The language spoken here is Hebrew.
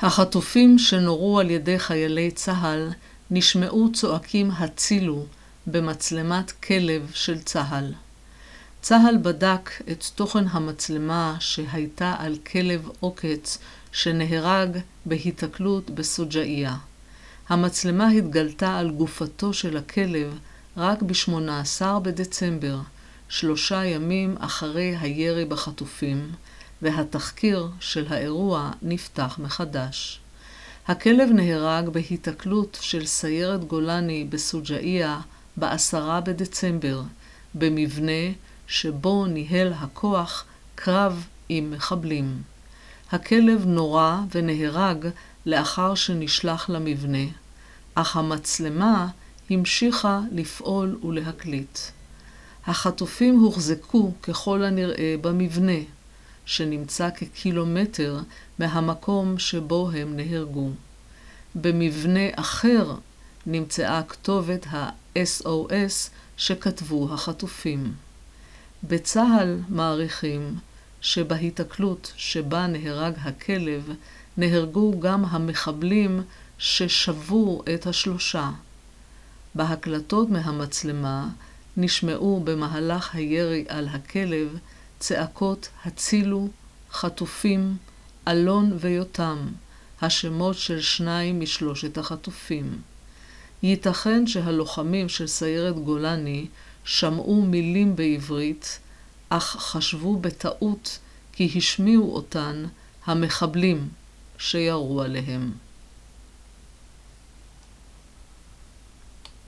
החטופים שנורו על ידי חיילי צה"ל נשמעו צועקים הצילו במצלמת כלב של צה"ל. צה"ל בדק את תוכן המצלמה שהייתה על כלב עוקץ שנהרג בהיתקלות בסוג'איה. המצלמה התגלתה על גופתו של הכלב רק ב-18 בדצמבר, 3 ימים אחרי הירי בחטופים, והתחקיר של האירוע נפתח מחדש. הכלב נהרג בהיתקלות של סיירת גולני בסוג'איה ב-10 בדצמבר, במבנה שבו ניהל הכוח קרב עם מחבלים. הכלב נורה ונהרג לאחר שנשלח למבנה, אך המצלמה המשיכה לפעול ולהקליט. החטופים הוחזקו ככל הנראה במבנה, שנמצא כקילומטר מהמקום שבו הם נהרגו. במבנה אחר נמצאה כתובת ה-SOS שכתבו החטופים. בצה"ל מעריכים שבהיתקלות שבה נהרג הכלב נהרגו גם המחבלים ששבו את השלושה. בהקלטות מהמצלמה נשמעו במהלך הירי על הכלב צעקות הצילו, חטופים, אלון ויותם, השמות של 2 משלושת החטופים. ייתכן שהלוחמים של סיירת גולני שמעו מילים בעברית, אך חשבו בטעות כי השמיעו אותן המחבלים שירו עליהם.